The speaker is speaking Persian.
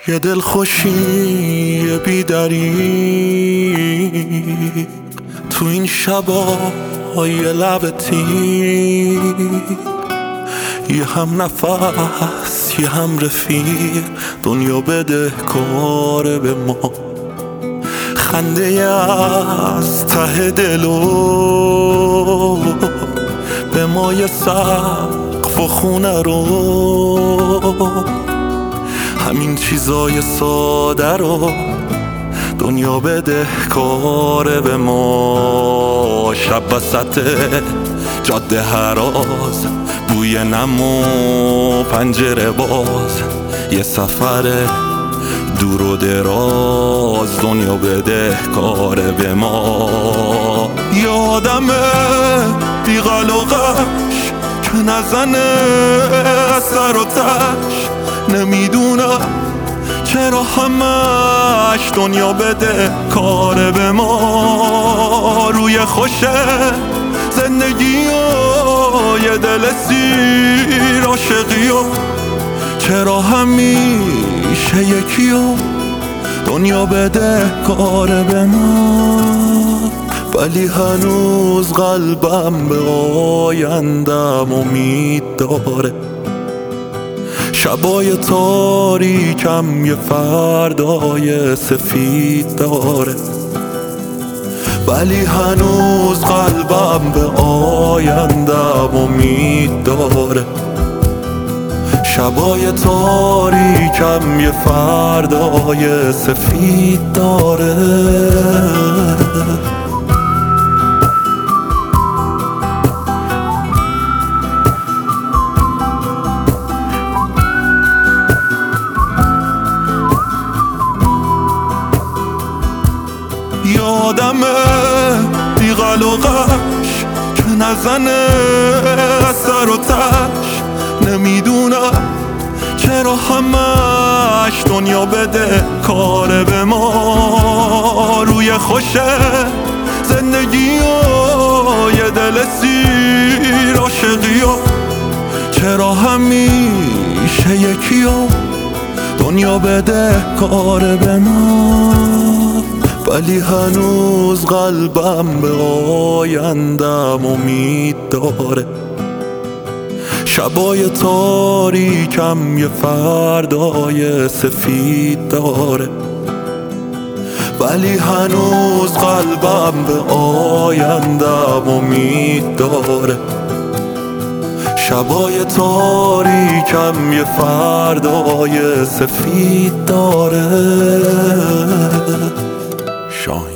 یه دل خوشی یه بی‌دریغ تو این شبای لب تیغ، یه هم نفس یه هم رفیق، دنیا بده کار به ما. خنده از ته دلو به ما یه سقف و خونه رو، همین چیزای ساده رو دنیا بده کار به ما. شب وسط جاده هراز، بوی نم و پنجره باز، یه سفر دور و دراز، دنیا بده کار به ما. یادمه دیغل و غش که نزنه سر و تش، نمیدونم چرا همش دنیا بده کار به ما. روی خوشه زندگی و یه دل سیر عاشقی و چرا همیشه یکی و دنیا بده کار به ما. ولی هنوز قلبم به آیندم امید داره، شبای تاریکم یه فردای سفید داره. ولی هنوز قلبم به آیندم امید داره، شبای تاریکم یه فردای سفید داره. یادمه دیغل و غش که نزنه سر و تش، نمیدونم چرا همش دنیا بده کار به ما. روی خوشه زندگی و یه دل سیر عاشقی و چرا همیشه یکی و دنیا بده کار به ما. ولی هنوز قلبم به آیندم امید داره، شبای تاریکم یه فردای سفید داره. ولی هنوز قلبم به آیندم امید داره، شبای تاریکم یه فردای سفید داره. شاهین